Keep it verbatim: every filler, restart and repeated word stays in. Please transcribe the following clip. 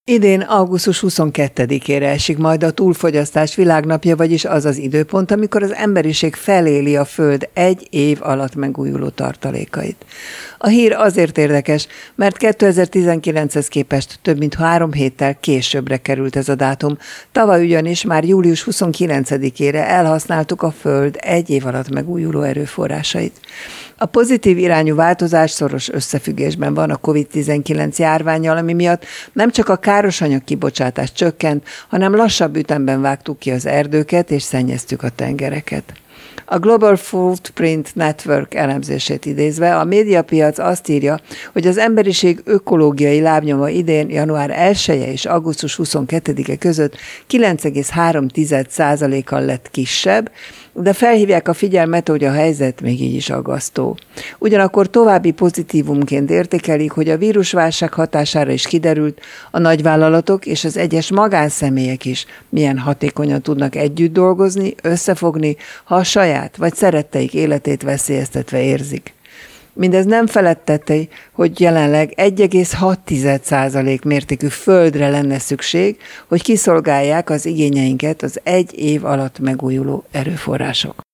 Idén augusztus huszonkettedikére esik majd a túlfogyasztás világnapja, vagyis az az időpont, amikor az emberiség feléli a Föld egy év alatt megújuló tartalékait. A hír azért érdekes, mert kétezer-tizenkilenchez képest több mint három héttel későbbre került ez a dátum. Tavaly ugyanis már július huszonkilencedikére elhasználtuk a Föld egy év alatt megújuló erőforrásait. A pozitív irányú változás szoros összefüggésben van a kovid tizenkilenc járvánnyal, ami miatt nem csak a károsanyag kibocsátás csökkent, hanem lassabb ütemben vágtuk ki az erdőket és szennyeztük a tengereket. A Global Footprint Network elemzését idézve a médiapiac azt írja, hogy az emberiség ökológiai lábnyoma idén január elseje és augusztus huszonkettedike között kilenc egész három százalékkal lett kisebb, de felhívják a figyelmet, hogy a helyzet még így is aggasztó. Ugyanakkor további pozitívumként értékelik, hogy a vírusválság hatására is kiderült, a nagyvállalatok és az egyes magánszemélyek is milyen hatékonyan tudnak együtt dolgozni, összefogni, ha a saját vagy szeretteik életét veszélyeztetve érzik. Mindez nem feledteti, hogy jelenleg egy egész hat százalék mértékű földre lenne szükség, hogy kiszolgálják az igényeinket az egy év alatt megújuló erőforrások.